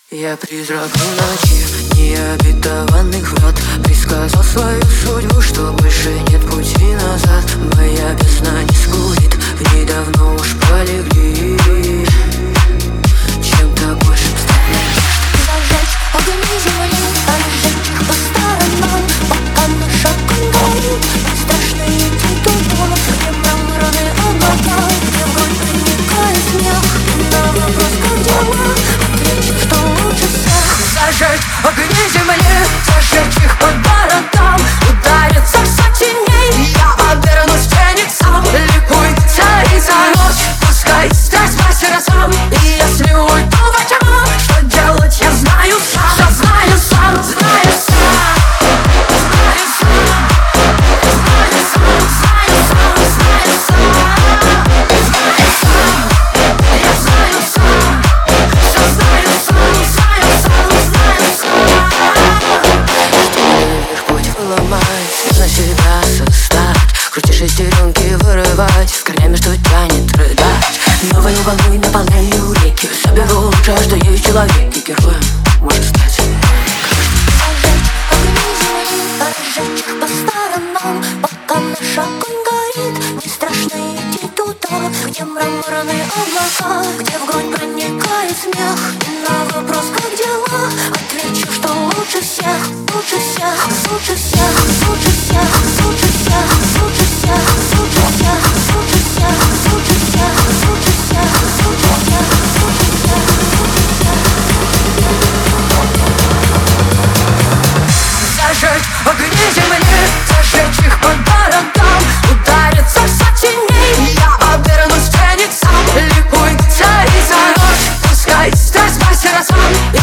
Я призрак в ночи необетованных врат, предсказал свою судьбу, что больше нет пути назад. Моя бездна не скулит, в ней давно уж полегли. Чем-то большим стать надежд. Зажечь огни земли, разжечь их по сторонам, пока наш огонь горит. Не страшно идти туда, где мраморные облака, где вновь проникает смех. На вопрос, как дела, отвечу, что лучше всех. Зажечь огни земли, зажечь их под бородам, ударится в сотеней. Я обернусь в тени сам, ликуй, царь за ночь. Пускай страсть мастера сам, и если уйду во тьму, что делать я знаю сам. Все знаю сам, знаю сам. Знаю сам, знаю сам, знаю сам, знаю сам. Знаю сам, я знаю сам. Все знаю сам, знаю сам, знаю сам. Что вверх путь выломать, нужно себя создать. Крути шестеренки вырывать, с корнями, что тянет рыдать. Новую волну наполняю реки, соберу лучшее, что есть в человеке. Героем может стать Зажечь огни земли, разжечь их по сторонам, пока наш огонь горит. Не страшно идти туда, где мраморные облака, где вгонь проникает смех. И на вопрос, как дела, отвечу, что лучше всех, лучше всех, лучше всех, лучше всех, лучше всех, лучше всех, лучше всех, лучше всех, лучше всех, лучше всех, лучше всех, лучше всех. зажечь огни земли, зажечь их под бородам, ударится в сотеней. Я обернусь в тени сам, ликуй, царь за ночь. Пускай страсть мастера сам.